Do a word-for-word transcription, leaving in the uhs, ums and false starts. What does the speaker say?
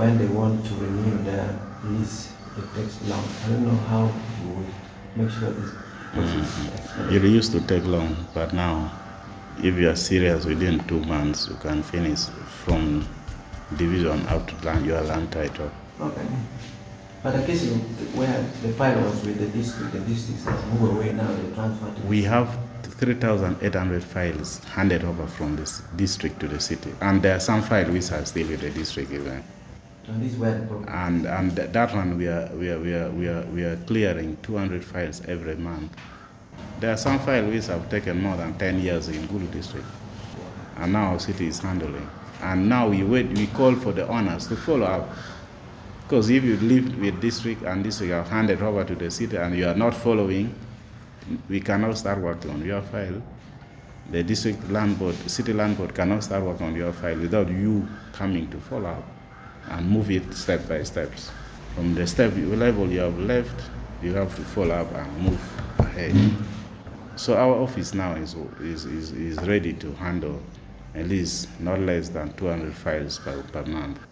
when they want to renew their lease, it takes long. I don't know how you would make sure this process. Mm-hmm. It used to take long, but now, if you are serious, within two months you can finish from division out to land your land title. Okay. But I guess where the file was with the district, the district has moved away now, they transferred to We have three thousand eight hundred files handed over from this district to the city. And there are some files which are still with the district even. And this is where the problem. And and that one we are we are we are we are we are clearing two hundred files every month. There are some files which have taken more than ten years in Gulu district. And now our city is handling. And now we wait we call for the owners to follow up. Because if you live with district and district have handed over to the city and you are not following, we cannot start working on your file. The district land board, city land board cannot start working on your file without you coming to follow up and move it step by steps. From the step level you have left, you have to follow up and move ahead. So our office now is, is, is, is ready to handle at least not less than two hundred files per, per month.